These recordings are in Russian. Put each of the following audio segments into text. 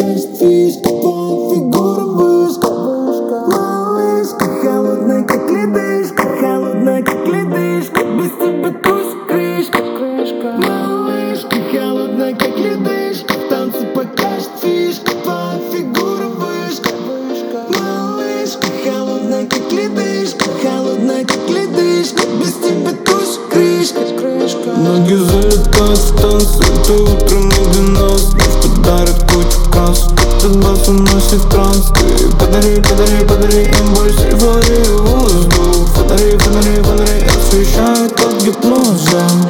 покажет фишка, твоя фигура вышка. Малышка, холодная как ледышка, холодная как ледышка, без тебя тусь крышка. Малышка, холодная как ледышка, в танце покажет фишка, твоя фигура вышка. Малышка, холодная как ледышка, холодная как ледышка, без тебя тусь крышка. Ноги залетают в танцы, это утро между нас. Наш подарок куча красок, этот бас уносит в транс. Ты подари, подари, подари им больше эйфории и воздух. Фонари, фонари, фонари освещают как гипноз.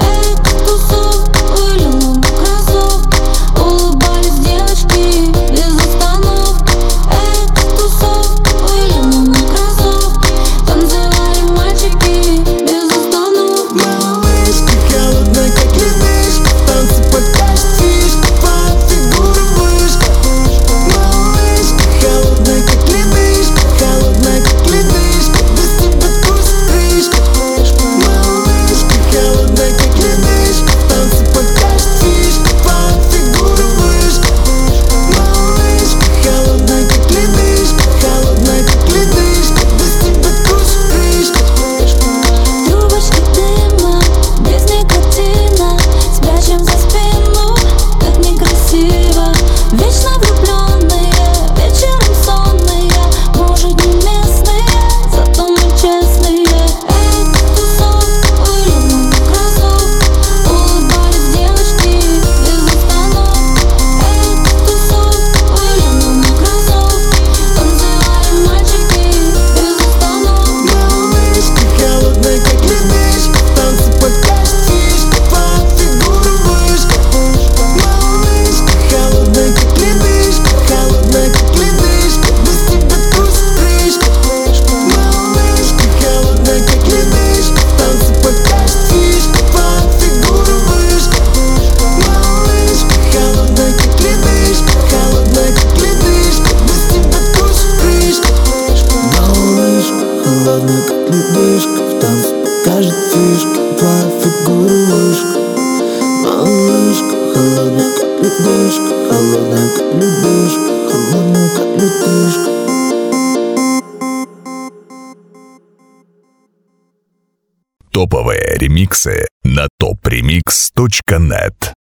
Холодная как ледышка, в танце покажет фишка, твоя фигура вышка. Малышка, холодная как ледышка, холодная как ледышка, холодная как ледышка. Топовые ремиксы на topremix.net.